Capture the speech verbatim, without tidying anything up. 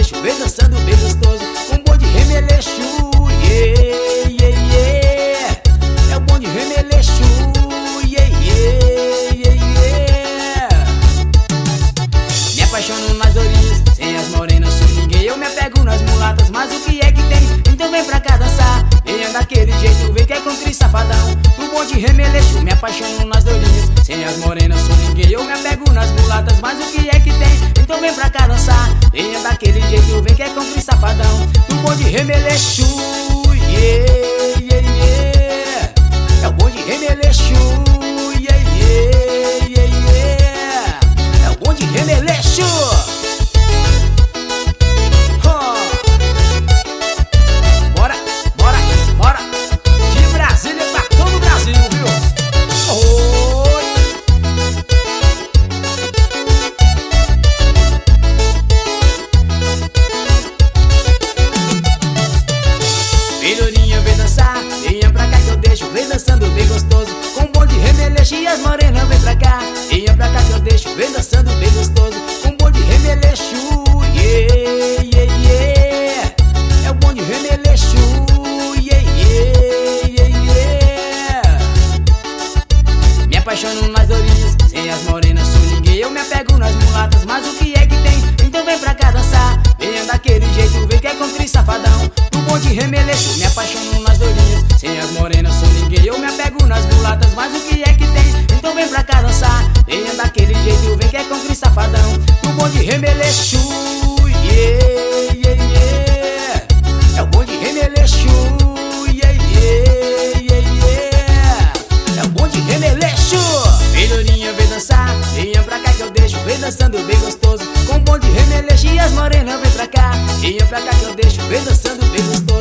deixo, vem dançando bem gostoso. Com um bonde remeleixo, yeah, yeah, yeah. É o bonde remeleixo, yeah, yeah, yeah, yeah. Me apaixono nas lourinhas, sem as morenas sou ninguém. Eu me apego nas mulatas, mas o que é que tem? Então vem pra cá dançar, venha daquele jeito, vem que é com Cris Safadão. No bonde remeleixo, me apaixono nas lourinhas, sem as morenas sou ninguém. Eu me apego nas mulatas, mas o que é que tem? Então vem pra cá dançar, venha daquele jeito, vem que é com Cris Safadão. No bonde remeleixo, yeah, yeah, yeah. É o bonde remeleixo, yeah, yeah, yeah, yeah. É o bonde remeleixo. Filhorinha, vem dançar, venha pra cá que eu deixo, vem dançando bem gostoso. Com um bonde remeleixo e as morenas, vem pra cá, venha pra cá que eu deixo, vem dançando bem gostoso. Com um bonde remeleixo, yeah, yeah, yeah. É o bonde remeleixo, yeah, yeah, yeah, yeah. Me apaixono nas lourinhas, sem as morenas sou ninguém. Eu me apego nas mulatas, mas o que é que tem? Então vem pra cá dançar, venha daquele jeito, vem que é com Cris Safadão. Bonde remeleixo, me apaixono nas lourinhas, sem as morenas sou ninguém. Eu me apego nas mulatas, mas o que é que tem? Então vem pra cá dançar, venha daquele jeito, vem que é com Cris Safadão. No bonde remeleixo, yeah, yeah, yeah. É o bonde remeleixo, yeah, yeah, yeah, yeah. É o bonde remeleixo. Filhorinha, vem dançar, venha pra cá que eu deixo, vem dançando bem gostoso. Com um bonde remeleixo e as morenas, vem pra cá, venha pra cá que eu deixo, vem dançando bem gostoso.